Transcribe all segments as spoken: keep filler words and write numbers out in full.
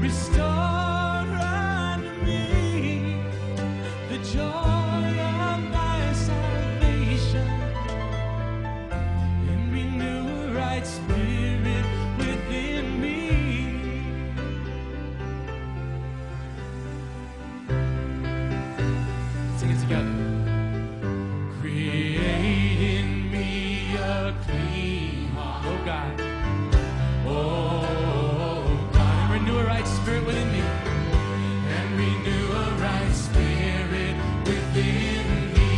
Restore unto me the joy of thy salvation, and renew a right spirit within me. Sing it together. Create in me a clean heart, oh God. Oh God, and renew a right spirit within me. And renew a right spirit within me.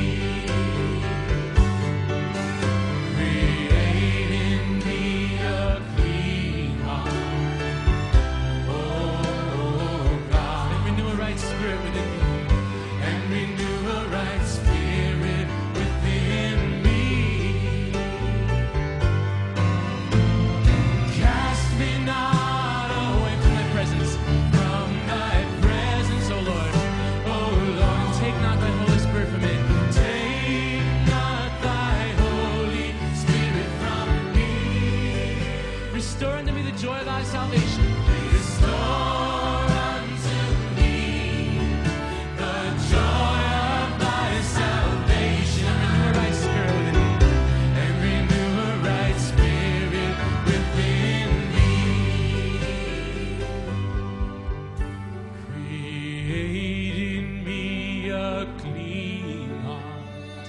Create in me a clean heart, oh God, and renew a right spirit within me. And renew a right spirit within me. Cast me not away from thy presence, from thy presence, O Lord. O Lord, and take not thy Holy Spirit from me. Take not thy Holy Spirit from me. Restore unto me the joy of thy salvation. Restore unto me the joy of thy salvation. And renew a right spirit within me. And renew a right spirit within me. Create in me a clean heart,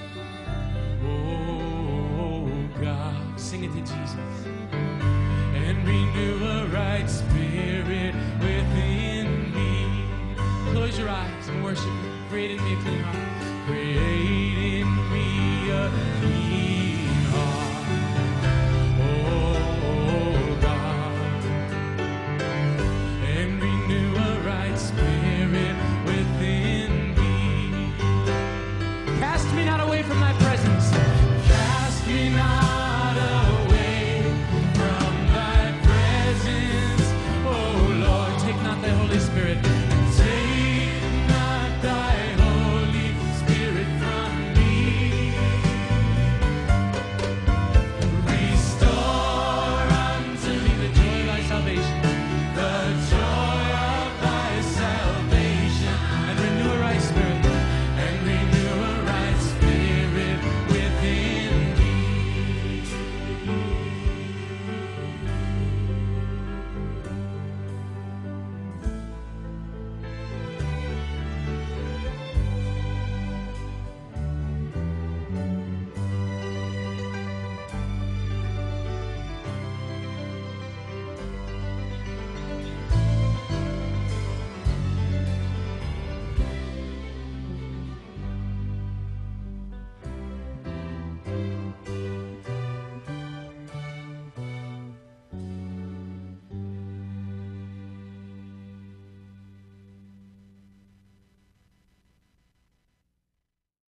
oh God. Sing it to Jesus. And renew a right spirit within me. Close your eyes and worship. Create in me a clean heart. Create in me a clean